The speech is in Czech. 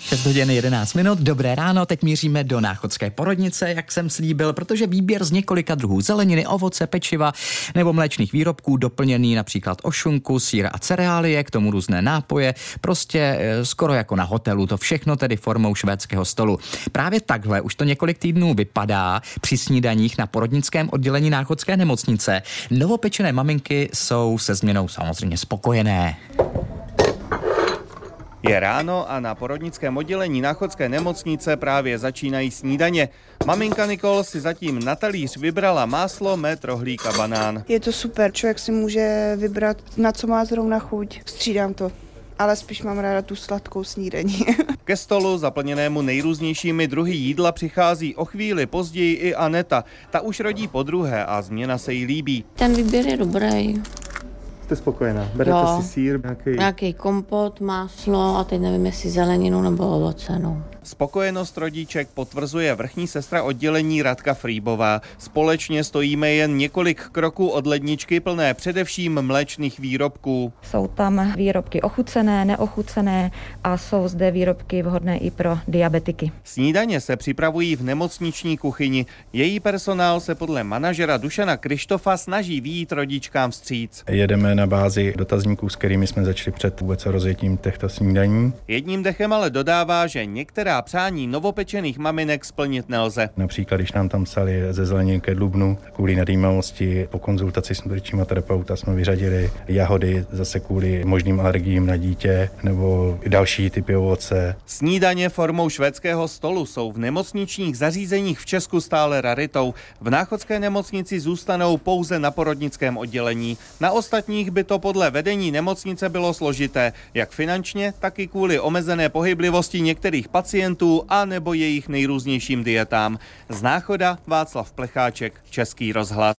6 hodin 11 minut, dobré ráno, teď míříme do Náchodské porodnice, jak jsem slíbil, protože výběr z několika druhů zeleniny, ovoce, pečiva nebo mléčných výrobků doplněný například o šunku, sýr a cereálie, k tomu různé nápoje, prostě skoro jako na hotelu, to všechno tedy formou švédského stolu. Právě takhle už to několik týdnů vypadá při snídaních na porodnickém oddělení Náchodské nemocnice. Novopečené maminky jsou se změnou samozřejmě spokojené. Je ráno a na porodnickém oddělení Náchodské nemocnice právě začínají snídaně. Maminka Nikol si zatím na talíř vybrala máslo, med, rohlík a banán. Je to super, člověk si může vybrat, na co má zrovna chuť. Střídám to, ale spíš mám ráda tu sladkou snídaní. Ke stolu zaplněnému nejrůznějšími druhy jídla přichází o chvíli později i Aneta. Ta už rodí podruhé a změna se jí líbí. Ten výběr je dobrý. Jste spokojená? Berete si sýr? Nějaký kompot, máslo a teď nevím, jestli zeleninu nebo ovoce. No. Spokojenost rodiček potvrzuje vrchní sestra oddělení Radka Frýbová. Společně stojíme jen několik kroků od ledničky plné především mléčných výrobků. Jsou tam výrobky ochucené, neochucené a jsou zde výrobky vhodné i pro diabetiky. Snídaně se připravují v nemocniční kuchyni. Její personál se podle manažera Dušana Krištofa snaží vyjít rodičkám vstříc. Jedeme na bázi dotazníků, s kterými jsme začali před vůbec rozjetím těchto snídaní. Jedním dechem ale dodává, že některá přání novopečených maminek splnit nelze. Například, když nám tam psali ze zeleniny ke dlubnu, kvůli nadýmavosti, po konzultaci s nutričním terapeuta jsme vyřadili jahody zase kvůli možným alergiím na dítě nebo další typy ovoce. Snídaně formou švédského stolu jsou v nemocničních zařízeních v Česku stále raritou. V Náchodské nemocnici zůstanou pouze na porodnickém oddělení. Na ostatních by to podle vedení nemocnice bylo složité, jak finančně, tak i kvůli omezené pohyblivosti některých pacientů a nebo jejich nejrůznějším dietám. Z Náchoda Václav Plecháček, Český rozhlas.